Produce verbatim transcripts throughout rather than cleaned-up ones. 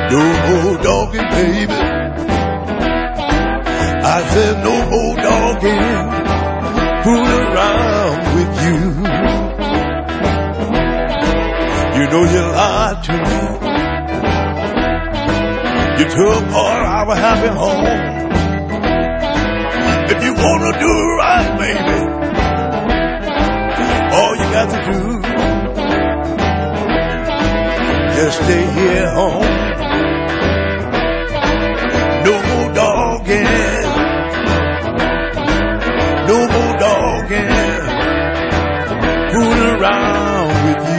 No more dogging, baby. I said no more dogging, fooling around with you. You know you lied to me. You took part of our happy home. If you wanna do it right, baby, all you got to do, just stay here home. No more dogging, no more dogging, fooling around with you.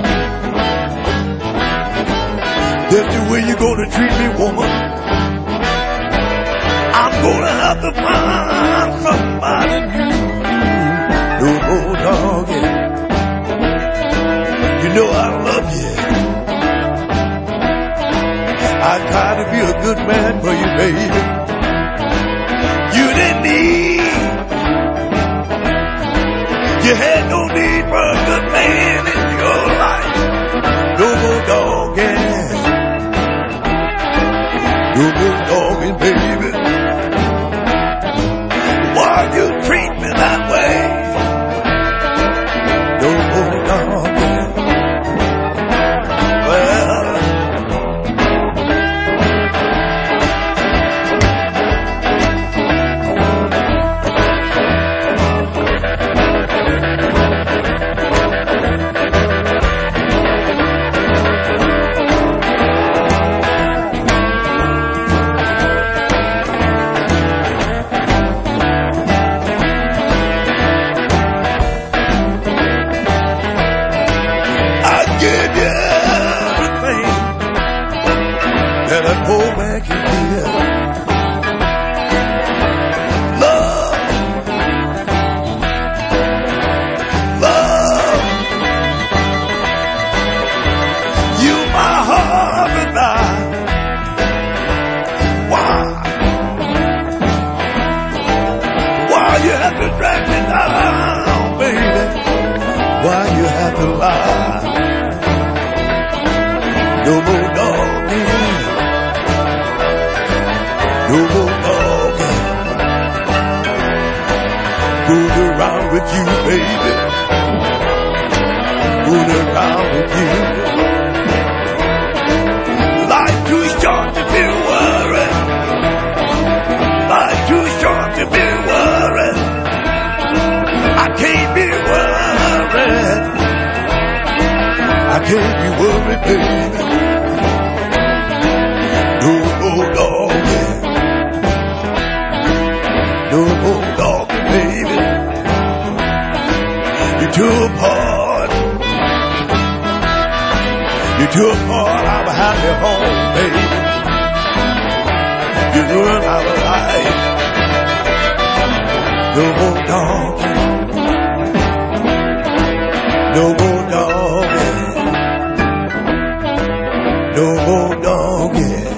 That's the way you're gonna treat me, woman. I'm gonna have to find somebody new. No more dogging. You know I love you. I try to be a good man for you, baby. You didn't need, you had no need for a good man in your life. No more dogging, no more dogging, baby. Why you treat me that way? No more dogging. Well, hold back your tears. Love, love, you my heart and I. Why? Why you have to drag me down, baby? Why you have to lie? No more dogging. No more dogging, fool around with you, baby. Fool around with you. Life too short to be worried. Life too short to be worried. I can't be worried. I can't be worried, baby. No more dogging. No more dogging, baby. You took part. You took part of a happy home, baby. You ruined our life. No more dogging. No more dogging. No more dogging.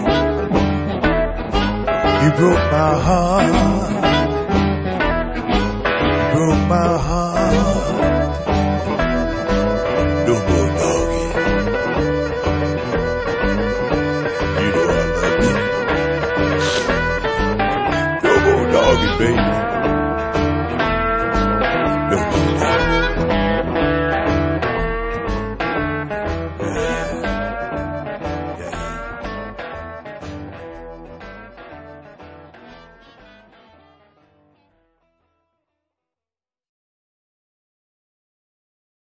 You broke my heart. Broke my heart. No more dogging. You know I love you. No more dogging, baby.